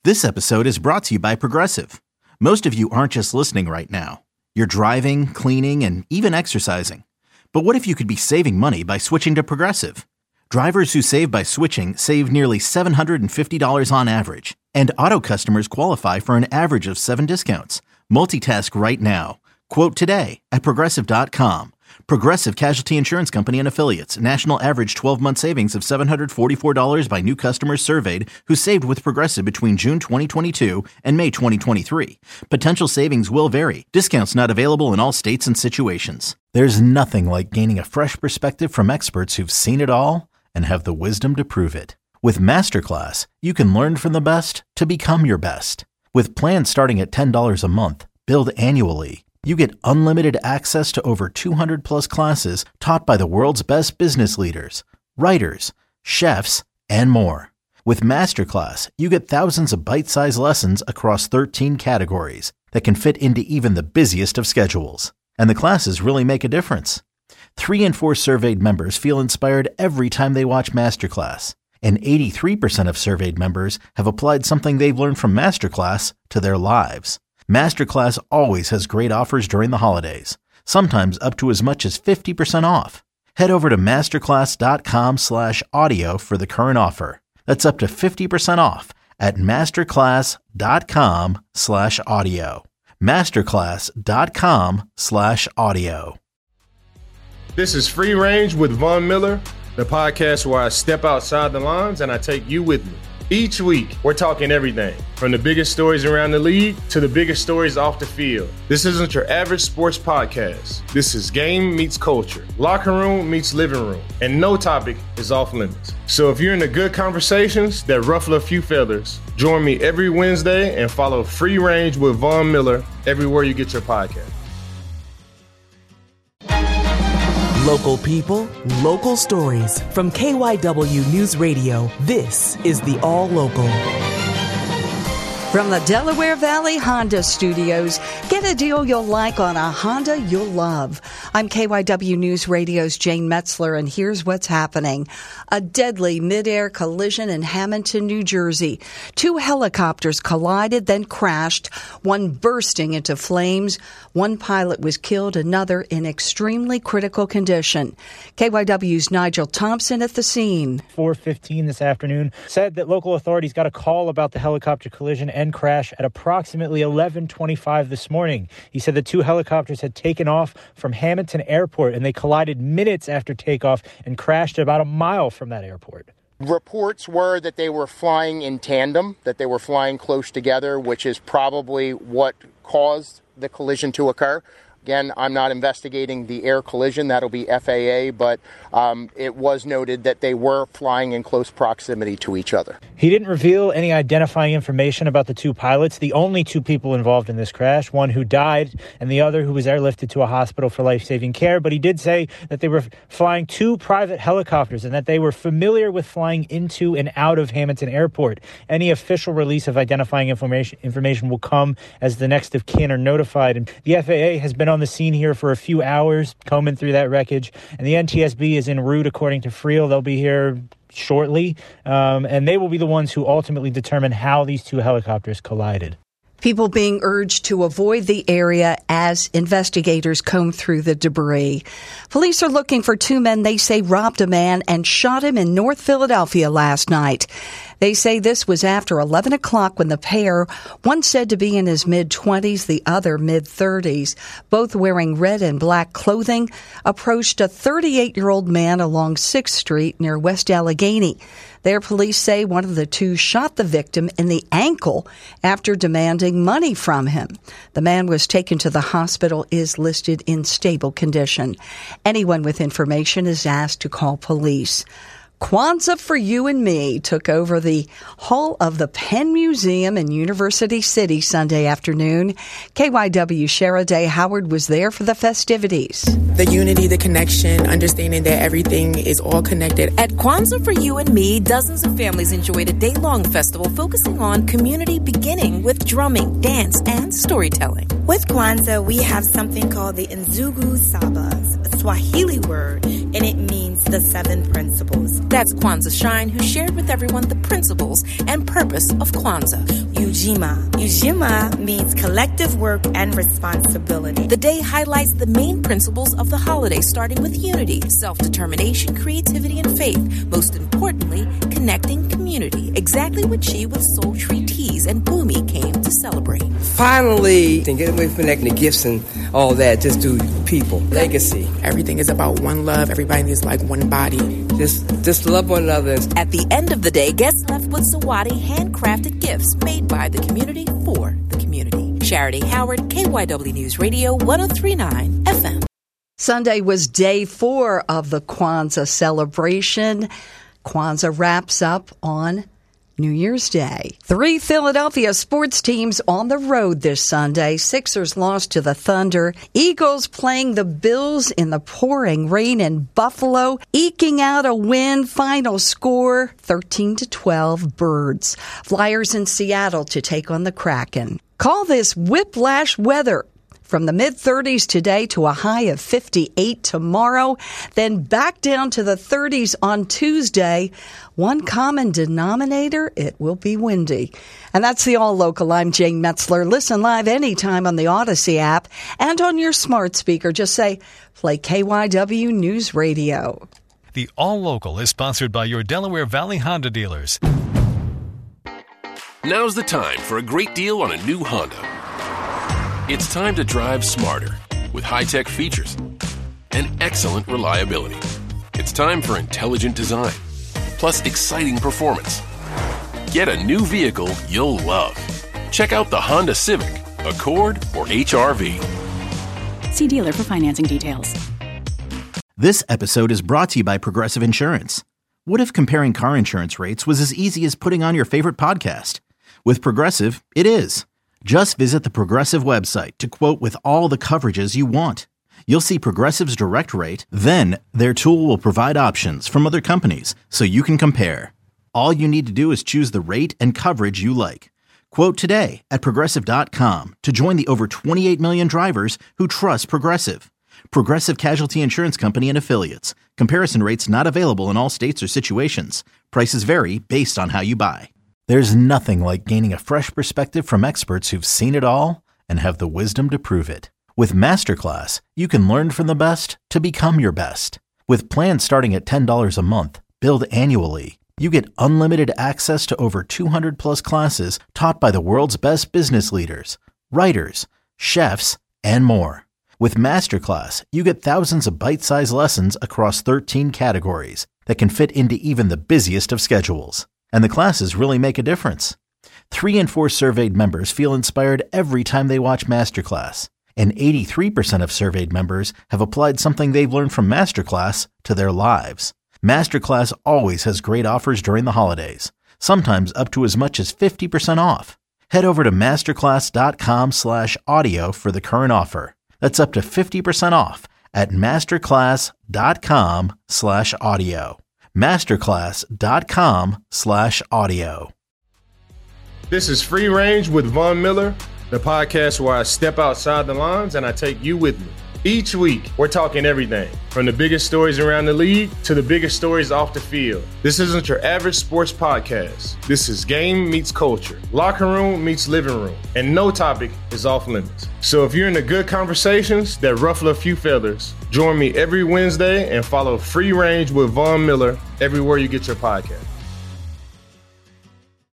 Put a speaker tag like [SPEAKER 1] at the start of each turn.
[SPEAKER 1] This episode is brought to you by Progressive. Most of you aren't just listening right now. You're driving, cleaning, and even exercising. But what if you could be saving money by switching to Progressive? Drivers who save by switching save nearly $750 on average. And auto customers qualify for an average of 7 discounts. Multitask right now. Quote today at Progressive.com. Progressive Casualty Insurance Company and Affiliates. National average 12-month savings of $744 by new customers surveyed who saved with Progressive between June 2022 and May 2023. Potential savings will vary. Discounts not available in all states and situations. There's nothing like gaining a fresh perspective from experts who've seen it all and have the wisdom to prove it. With Masterclass, you can learn from the best to become your best. With plans starting at $10 a month, billed annually, you get unlimited access to over 200 plus classes taught by the world's best business leaders, writers, chefs, and more. With Masterclass, you get thousands of bite-sized lessons across 13 categories that can fit into even the busiest of schedules. And the classes really make a difference. 3 in 4 surveyed members feel inspired every time they watch Masterclass. And 83% of surveyed members have applied something they've learned from Masterclass to their lives. Masterclass always has great offers during the holidays, sometimes up to as much as 50% off. Head over to masterclass.com/audio for the current offer. That's up to 50% off at masterclass.com/audio. Masterclass.com/audio.
[SPEAKER 2] This is Free Range with Von Miller, the podcast where I step outside the lines and I take you with me. Each week, we're talking everything from the biggest stories around the league to the biggest stories off the field. This isn't your average sports podcast. This is game meets culture, locker room meets living room, and no topic is off limits. So if you're into good conversations that ruffle a few feathers, join me every Wednesday and follow Free Range with Von Miller everywhere you get your podcast.
[SPEAKER 3] Local people, local stories. From KYW News Radio, this is the All Local.
[SPEAKER 4] From the Delaware Valley Honda Studios, get a deal you'll like on a Honda you'll love. I'm KYW News Radio's Jane Metzler, and here's what's happening. A deadly mid-air collision in Hamilton, New Jersey. 2 helicopters collided, then crashed, one bursting into flames. One pilot was killed, another in extremely critical condition. KYW's Nigel Thompson at the scene.
[SPEAKER 5] 4:15 this afternoon said that local authorities got a call about the helicopter collision and crash at approximately 11:25 this morning. He said the 2 helicopters had taken off from Hamilton Airport and they collided minutes after takeoff and crashed about a mile from that airport.
[SPEAKER 6] Reports were that they were flying in tandem, that they were flying close together, which is probably what caused the collision to occur. Again, I'm not investigating the air collision. That'll be FAA, but it was noted that they were flying in close proximity to each other.
[SPEAKER 5] He didn't reveal any identifying information about the 2 pilots, the only 2 people involved in this crash, one who died and the other who was airlifted to a hospital for life-saving care. But he did say that they were flying 2 private helicopters and that they were familiar with flying into and out of Hamilton Airport. Any official release of identifying information will come as the next of kin are notified. And the FAA has been on the scene here for a few hours, combing through that wreckage, and the NTSB is en route, according to Friel. They'll be here shortly, and they will be the ones who ultimately determine how these 2 helicopters collided.
[SPEAKER 4] People being urged to avoid the area as investigators comb through the debris. Police are looking for 2 men they say robbed a man and shot him in North Philadelphia last night. They say this was after 11 o'clock when the pair, one said to be in his mid-20s, the other mid-30s, both wearing red and black clothing, approached a 38-year-old man along 6th Street near West Allegheny. There, police say one of the 2 shot the victim in the ankle after demanding money from him. The man was taken to the hospital, is listed in stable condition. Anyone with information is asked to call police. Kwanzaa for You and Me took over the hall of the Penn Museum in University City Sunday afternoon. KYW Sheraday Howard was there for the festivities.
[SPEAKER 7] The unity, the connection, understanding that everything is all connected.
[SPEAKER 8] At Kwanzaa for You and Me, dozens of families enjoyed a day-long festival focusing on community, beginning with drumming, dance, and storytelling.
[SPEAKER 9] With Kwanzaa, we have something called the Nzugu Sabas, a Swahili word
[SPEAKER 7] and it means the 7 principles.
[SPEAKER 8] That's Kwanzaa Shine, who shared with everyone the principles and purpose of Kwanzaa.
[SPEAKER 7] Ujima. Ujima means collective work and responsibility.
[SPEAKER 8] The day highlights the main principles of the holiday, starting with unity, self-determination, creativity, and faith. Most importantly, connecting community. Exactly what she with Soul Tree Teas and Boomy came to celebrate.
[SPEAKER 9] Finally, get away from connecting the gifts and all that. Just do people. Legacy.
[SPEAKER 7] Everything is about one love. Everybody is like one body.
[SPEAKER 9] Just love one another.
[SPEAKER 8] At the end of the day, guests left with Zawadi handcrafted gifts made by the community for the community. Charity Howard, KYW News Radio 103.9 FM.
[SPEAKER 4] Sunday was day 4 of the Kwanzaa celebration. Kwanzaa wraps up on New Year's Day. 3 Philadelphia sports teams on the road this Sunday. Sixers lost to the Thunder. Eagles playing the Bills in the pouring rain in Buffalo, eking out a win. Final score 13-12 Birds. Flyers in Seattle to take on the Kraken. Call this whiplash weather. From the mid-30s today to a high of 58 tomorrow, then back down to the 30s on Tuesday. One common denominator, it will be windy. And that's the All Local. I'm Jane Metzler. Listen live anytime on the Odyssey app and on your smart speaker. Just say, play KYW News Radio.
[SPEAKER 10] The All Local is sponsored by your Delaware Valley Honda dealers.
[SPEAKER 11] Now's the time for a great deal on a new Honda. It's time to drive smarter with high-tech features and excellent reliability. It's time for intelligent design, plus exciting performance. Get a new vehicle you'll love. Check out the Honda Civic, Accord, or HR-V.
[SPEAKER 12] See dealer for financing details.
[SPEAKER 1] This episode is brought to you by Progressive Insurance. What if comparing car insurance rates was as easy as putting on your favorite podcast? With Progressive, it is. Just visit the Progressive website to quote with all the coverages you want. You'll see Progressive's direct rate, then their tool will provide options from other companies so you can compare. All you need to do is choose the rate and coverage you like. Quote today at Progressive.com to join the over 28 million drivers who trust Progressive. Progressive Casualty Insurance Company and Affiliates. Comparison rates not available in all states or situations. Prices vary based on how you buy. There's nothing like gaining a fresh perspective from experts who've seen it all and have the wisdom to prove it. With Masterclass, you can learn from the best to become your best. With plans starting at $10 a month, billed annually, you get unlimited access to over 200 plus classes taught by the world's best business leaders, writers, chefs, and more. With Masterclass, you get thousands of bite-sized lessons across 13 categories that can fit into even the busiest of schedules. And the classes really make a difference. 3 in 4 surveyed members feel inspired every time they watch Masterclass. And 83% of surveyed members have applied something they've learned from Masterclass to their lives. Masterclass always has great offers during the holidays, sometimes up to as much as 50% off. Head over to masterclass.com/audio for the current offer. That's up to 50% off at masterclass.com/audio. masterclass.com/audio.
[SPEAKER 2] This is Free Range with Von Miller, the podcast where I step outside the lines and I take you with me. Each week, we're talking everything from the biggest stories around the league to the biggest stories off the field. This isn't your average sports podcast. This is game meets culture, locker room meets living room, and no topic is off limits. So if you're into good conversations that ruffle a few feathers, join me every Wednesday and follow Free Range with Von Miller everywhere you get your podcast.